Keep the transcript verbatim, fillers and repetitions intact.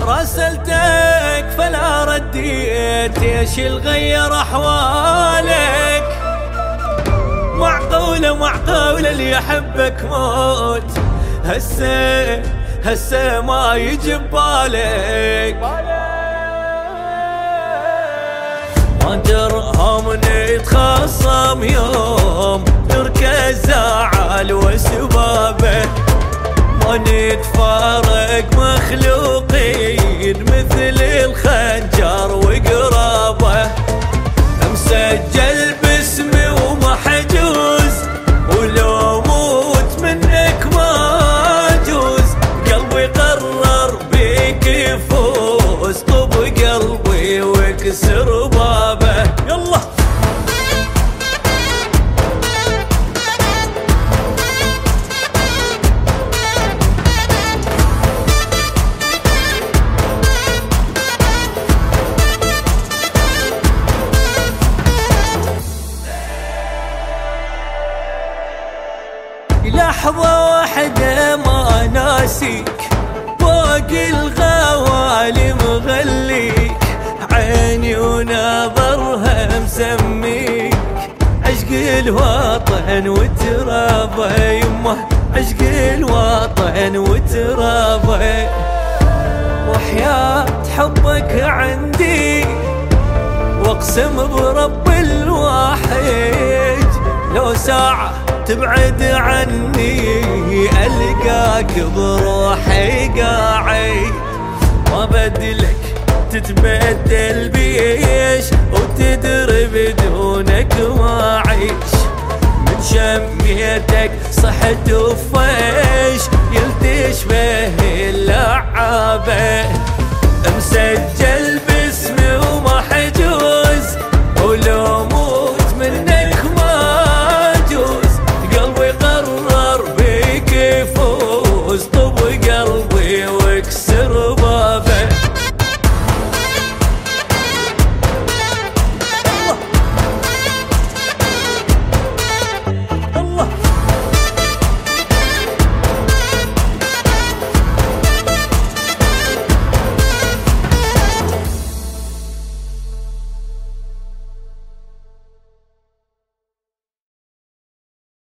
راسلتك فلا رديت، ايش الغير احوالك؟ معقولة معقولة اللي يحبك موت، هسه هسه ما يجي ببالك. ما درهم نتخاصم يوم تركز زعل وسبابه، ما نتفارق مخلوقين مثل الخنجر وقرابه. مسجل باسمي ومحجوز، ولو موت منك ما اجوز. قلبي قرر بيك يفوز، طب قلبي واكسر بابه. يلا لحظة واحدة ما ناسيك، فوق الغوالي مغليك، عيني ونظرها مسميك. عشق الوطن وترابه يمه، عشق الوطن وترابه. وحياة حبك عندي واقسم برب الواحد، لو ساعة تبعد عني ألقاك بروحي قاعد. ما بدلك تتبدل بيش، وتدري بدونك ما عيش. من شميتك صحت وفيش، يلتش به اللعابة. مسجل